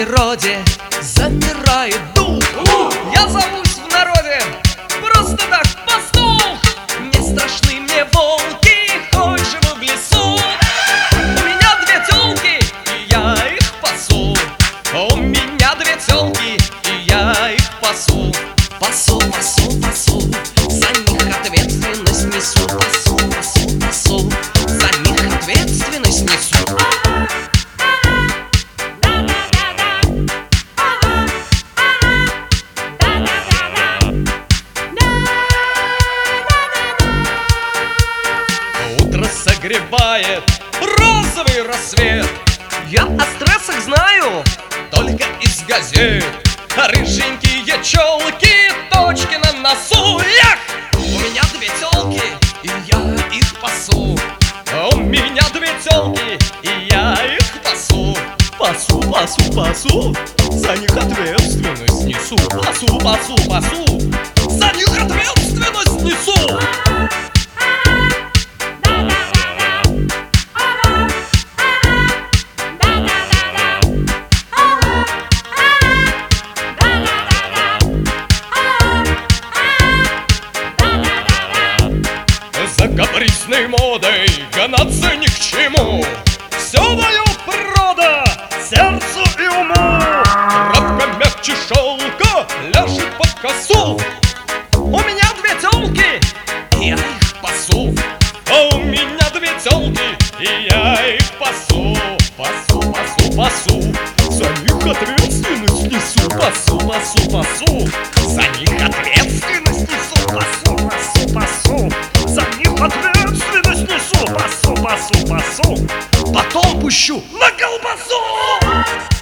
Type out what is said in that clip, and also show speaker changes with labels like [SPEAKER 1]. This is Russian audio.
[SPEAKER 1] природе замирает дух. Я зовусь в народе просто так пастух. Не страшны мне волки, хоть живу в лесу. У меня две тёлки, и я их пасу. У меня две тёлки, и я их пасу. Пасу, пасу, пасу, за них ответственность несу. Пасу, пасу, пасу, за них ответственность несу. Утро согревает розовый рассвет. Я о стрессах знаю только из газет. Рыженькие челки, точки на носу. Эх! У меня две телки, и я их пасу. У меня две телки, и я их пасу. Пасу, пасу, пасу, за них ответственность несу. Пасу, пасу, пасу, за них ответственность несу. За капризной модой гнаться ни к чему. Все дает природа сердцу и уму. Травка мягче шелка ляжет под косу. У меня две тёлки, и я их пасу. А у меня две тёлки, и я их пасу. Пасу, пасу, пасу, за них ответственность несу. Пасу, пасу, пасу, за них ответственность несу. Пасу, пасу, пасу, за них ответственность несу. Пасу, пасу, пасу, потом пущу на колбасу.